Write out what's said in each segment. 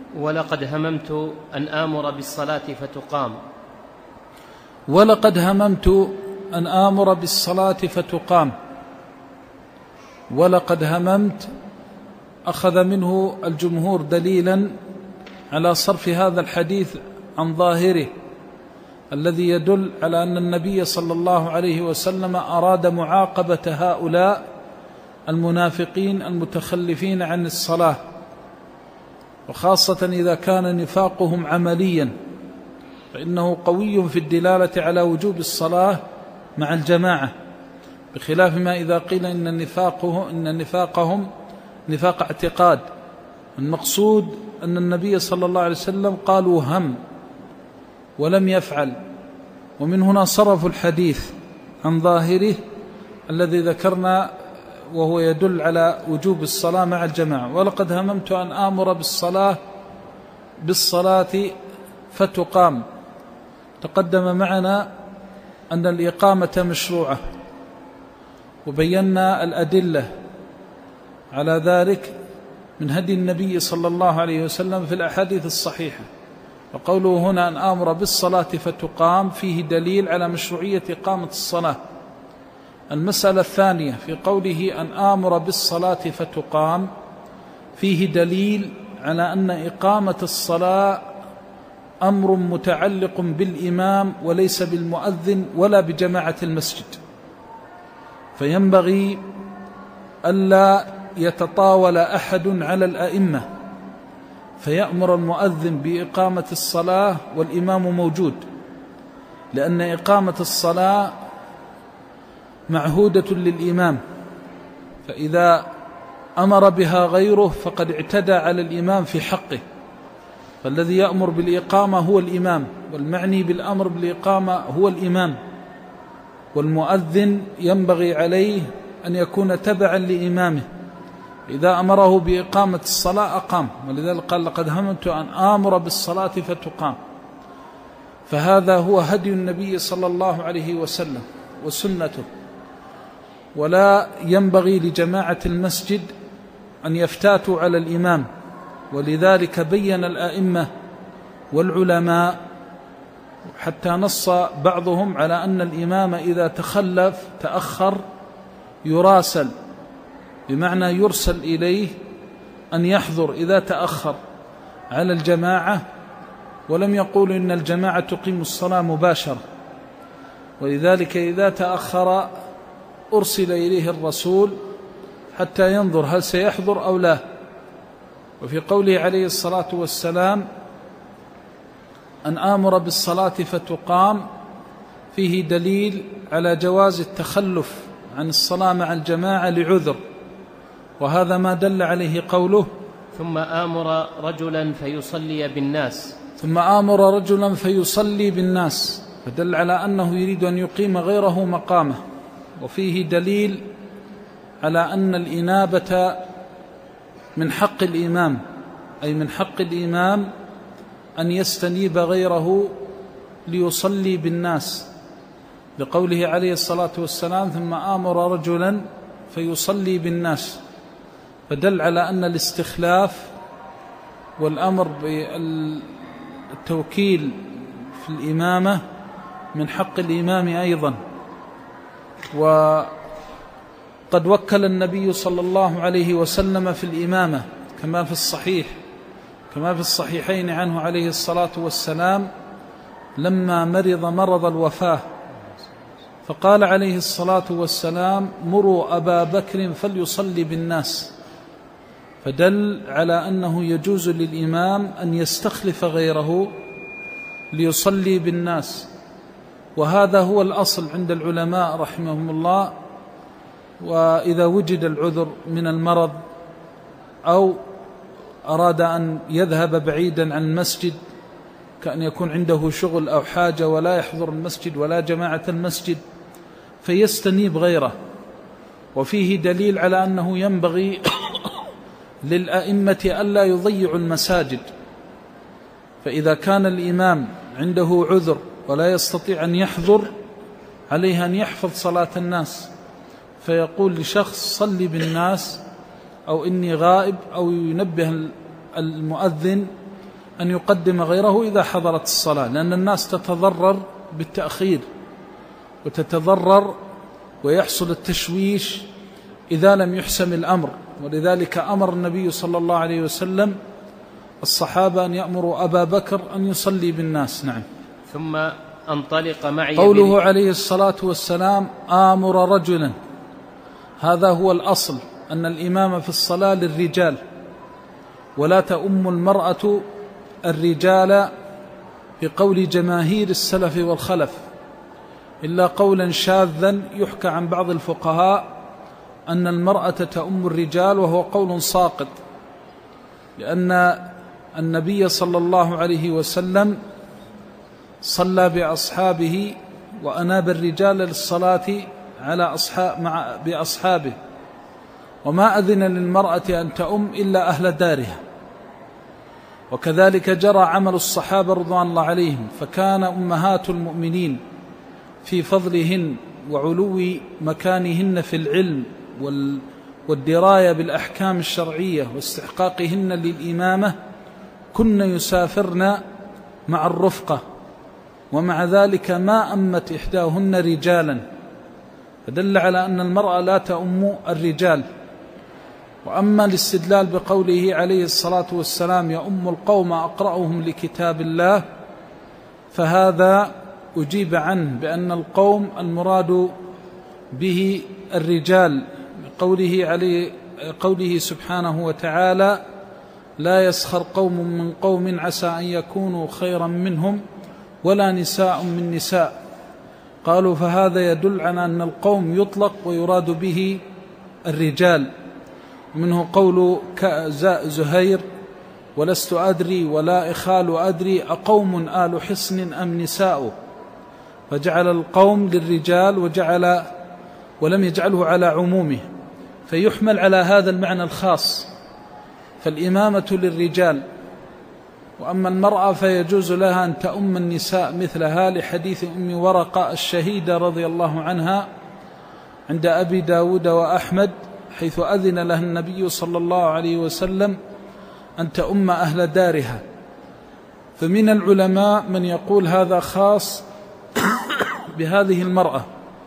ولقد هممت أن آمر بالصلاة فتقام. ولقد هممت أن آمر بالصلاة فتقام. ولقد هممت أخذ منه الجمهور دليلا على صرف هذا الحديث عن ظاهره الذي يدل على أن النبي صلى الله عليه وسلم أراد معاقبة هؤلاء المنافقين المتخلفين عن الصلاة، وخاصة إذا كان نفاقهم عمليا، فإنه قوي في الدلالة على وجوب الصلاة مع الجماعة، بخلاف ما إذا قيل إن نفاقهم نفاق اعتقاد. المقصود أن النبي صلى الله عليه وسلم قالوا هم ولم يفعل، ومن هنا صرفوا الحديث عن ظاهره الذي ذكرنا وهو يدل على وجوب الصلاة مع الجماعة. ولقد هممت أن آمر بالصلاة فتقام. تقدم معنا أن الإقامة مشروعة، وبينا الأدلة على ذلك من هدي النبي صلى الله عليه وسلم في الأحاديث الصحيحة. وقوله هنا أن آمر بالصلاة فتقام فيه دليل على مشروعية إقامة الصلاة. المسألة الثانية في قوله أن آمر بالصلاة فتقام فيه دليل على أن إقامة الصلاة أمر متعلق بالإمام وليس بالمؤذن ولا بجماعة المسجد، فينبغي ألا يتطاول أحد على الأئمة فيأمر المؤذن بإقامة الصلاة والإمام موجود، لأن إقامة الصلاة معهودة للإمام، فإذا أمر بها غيره فقد اعتدى على الإمام في حقه، فالذي يأمر بالإقامة هو الإمام، والمعني بالأمر بالإقامة هو الإمام، والمؤذن ينبغي عليه أن يكون تبعا لإمامه، إذا أمره بإقامة الصلاة أقام. ولذلك قال لقد هممت أن آمر بالصلاة فتقام. فهذا هو هدي النبي صلى الله عليه وسلم وسنته، ولا ينبغي لجماعة المسجد أن يفتاتوا على الإمام. ولذلك بين الأئمة والعلماء حتى نص بعضهم على أن الإمام إذا تأخر يراسل، بمعنى يرسل إليه أن يحضر إذا تأخر على الجماعة، ولم يقول إن الجماعة تقيم الصلاة مباشرة. ولذلك إذا تأخر أرسل إليه الرسول حتى ينظر هل سيحضر أو لا. وفي قوله عليه الصلاة والسلام أن آمر بالصلاة فتقام فيه دليل على جواز التخلف عن الصلاة مع الجماعة لعذر، وهذا ما دل عليه قوله ثم آمر رجلا فيصلي بالناس. ثم آمر رجلا فيصلي بالناس، فدل على أنه يريد أن يقيم غيره مقامه. وفيه دليل على أن الإنابة من حق الإمام، أي من حق الإمام أن يستنيب غيره ليصلي بالناس، لقوله عليه الصلاة والسلام ثم آمر رجلا فيصلي بالناس، فدل على أن الاستخلاف والأمر بالتوكيل في الإمامة من حق الإمام أيضا. وقد وكل النبي صلى الله عليه وسلم في الإمامة كما في الصحيحين عنه عليه الصلاة والسلام لما مرض مرض الوفاة فقال عليه الصلاة والسلام مروا أبا بكر فليصلي بالناس، فدل على أنه يجوز للإمام أن يستخلف غيره ليصلي بالناس. وهذا هو الأصل عند العلماء رحمهم الله. وإذا وجد العذر من المرض أو أراد أن يذهب بعيدا عن المسجد، كأن يكون عنده شغل أو حاجة ولا يحضر المسجد ولا جماعة المسجد، فيستنيب غيره. وفيه دليل على أنه ينبغي للأئمة ألا يضيعوا المساجد، فإذا كان الإمام عنده عذر ولا يستطيع أن يحضر عليه أن يحفظ صلاة الناس، فيقول لشخص صلي بالناس أو إني غائب، أو ينبه المؤذن أن يقدم غيره إذا حضرت الصلاة، لأن الناس تتضرر بالتأخير وتتضرر ويحصل التشويش إذا لم يحسم الأمر. ولذلك أمر النبي صلى الله عليه وسلم الصحابة أن يأمروا أبا بكر أن يصلي بالناس. نعم. ثم انطلق معي قوله عليه الصلاة والسلام آمر رجلا، هذا هو الأصل، أن الإمام في الصلاة للرجال، ولا تؤم المرأة الرجال بقول جماهير السلف والخلف، إلا قولا شاذا يحكى عن بعض الفقهاء أن المرأة تؤم الرجال، وهو قول ساقط، لأن النبي صلى الله عليه وسلم صلى بأصحابه وأناب الرجال للصلاة بأصحابه، وما أذن للمرأة أن تؤم إلا أهل دارها. وكذلك جرى عمل الصحابة رضوان الله عليهم، فكان أمهات المؤمنين في فضلهن وعلو مكانهن في العلم والدراية بالأحكام الشرعية واستحقاقهن للإمامة كن يسافرن مع الرفقة، ومع ذلك ما أمت إحداهن رجالا، فدل على أن المرأة لا تؤم الرجال. وأما الاستدلال بقوله عليه الصلاة والسلام يؤم القوم أقرأهم لكتاب الله، فهذا أجيب عنه بأن القوم المراد به الرجال، قوله سبحانه وتعالى لا يسخر قوم من قوم عسى أن يكونوا خيرا منهم ولا نساء من نساء. قالوا فهذا يدل على أن القوم يطلق ويراد به الرجال. منه قول زهير ولست أدري ولا إخال أدري أقوم آل حصن أم نساء، فجعل القوم للرجال ولم يجعله على عمومه، فيحمل على هذا المعنى الخاص، فالإمامة للرجال. وأما المرأة فيجوز لها أن تؤم النساء مثلها، لحديث أم ورقة الشهيدة رضي الله عنها عند أبي داود وأحمد، حيث أذن لها النبي صلى الله عليه وسلم أن تؤم أهل دارها. فمن العلماء من يقول هذا خاص بهذه المرأة،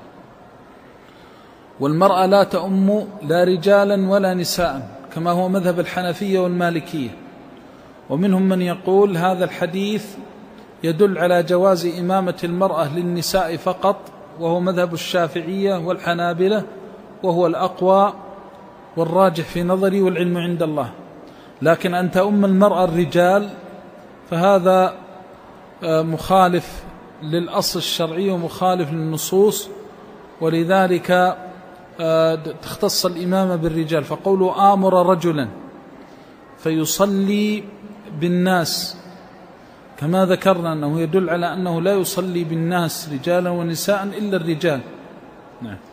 والمرأة لا تؤم لا رجالا ولا نساء، كما هو مذهب الحنفية والمالكية. ومنهم من يقول هذا الحديث يدل على جواز إمامة المرأة للنساء فقط، وهو مذهب الشافعية والحنابلة، وهو الأقوى والراجح في نظري والعلم عند الله. لكن أن تؤم المرأة الرجال فهذا مخالف للأصل الشرعي ومخالف للنصوص، ولذلك تختص الإمامة بالرجال. فقوله آمر رجلا فيصلي بالناس كما ذكرنا أنه يدل على أنه لا يصلي بالناس رجالا ونساء إلا الرجال. نعم.